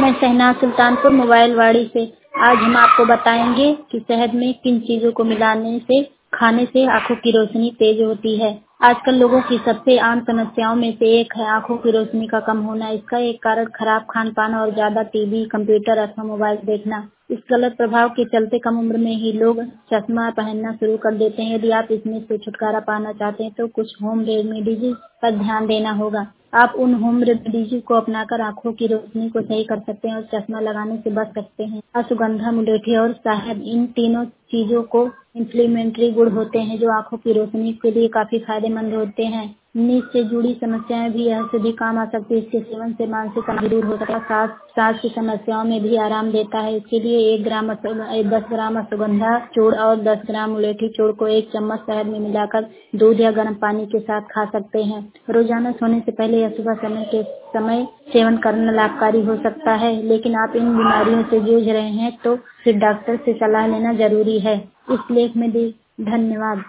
मैं शहनाज सुल्तानपुर मोबाइल वाड़ी से। आज हम आपको बताएंगे कि शहद में किन चीजों को मिलाने से खाने से आंखों की रोशनी तेज होती है। आजकल लोगों की सबसे आम समस्याओं में से एक है आंखों की रोशनी का कम होना। इसका एक कारण खराब खान पान और ज्यादा टीवी, कंप्यूटर अथवा मोबाइल देखना। इस गलत प्रभाव के चलते कम उम्र में ही लोग चश्मा पहनना शुरू कर देते हैं। यदि आप इसमें से छुटकारा पाना चाहते हैं तो कुछ होम रेमेडीज पर ध्यान देना होगा। आप उन होम रेमेडीज को अपनाकर आंखों की रोशनी को सही कर सकते हैं और चश्मा लगाने से बच सकते हैं। अश्वगंधा, मुलेठी और शहद, इन तीनों चीजों को इन्फ्लेमेटरी गुण होते हैं जो आंखों की रोशनी के लिए काफी फायदेमंद होते हैं। नींद से जुड़ी समस्याएं भी यह से भी काम आ सकती है। इसके सेवन से मानसिक तनाव दूर हो सकता है। सांस की समस्याओं में भी आराम देता है। इसके लिए 10 ग्राम अश्वगंधा चूर्ण और 10 ग्राम मुलेठी चूर्ण को 1 चम्मच शहद में मिलाकर दूध या गर्म पानी के साथ खा सकते हैं। रोजाना सोने से पहले या सुबह समय सेवन करना लाभकारी हो सकता है, लेकिन आप इन बीमारियों से जूझ रहे हैं तो फिर डॉक्टर से सलाह लेना जरूरी है। इस लेख में धन्यवाद।